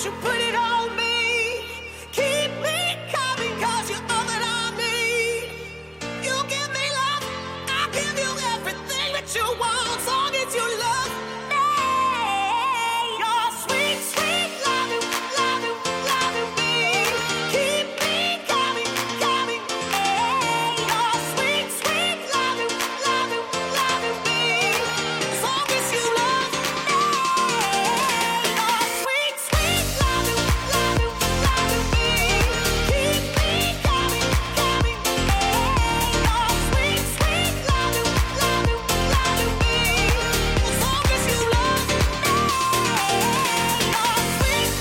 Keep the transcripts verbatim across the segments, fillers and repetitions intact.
won't you put it on me? Keep me coming, cause you're all that I need. You give me love, I'll give you everything that you want, as long as you love me. Your sweet, sweet loving, loving, loving me. Keep me coming, coming, hey. Your sweet, sweet loving, loving, loving me, as long as you love me. Your sweet, sweet loving, loving, loving me. Keep me coming, coming, hey. Your sweet, sweet loving, loving, loving me, as long as you love me. Your sweet,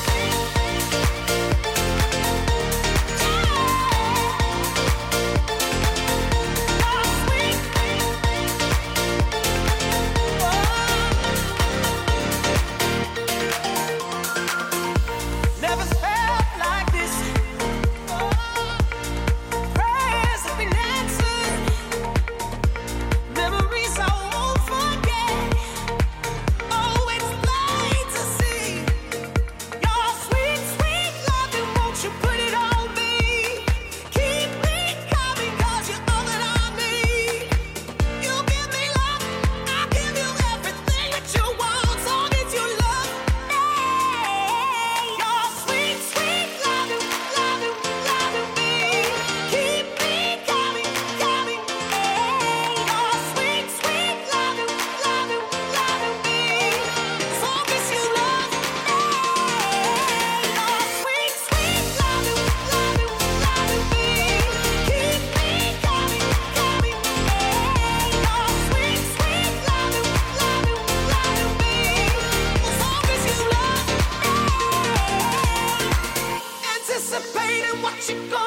never felt like this. Prayers have been answered. Memories I won't forget. Oh, it's plain to see. Your sweet, sweet loving, won't you put it on me? Keep me coming, cause you're all that I need. You give me love, I'll give you everything that you want, as long as you love me. Your sweet, sweet loving, loving, loving me. Keep me coming, coming, hey. Your sweet, sweet loving, loving, loving me, as long as you love me. Your sweet, sweet loving, loving, loving me. Keep me coming, coming, hey. Your sweet, sweet loving, loving, loving me, as long as you love me. Anticipating what you're gonna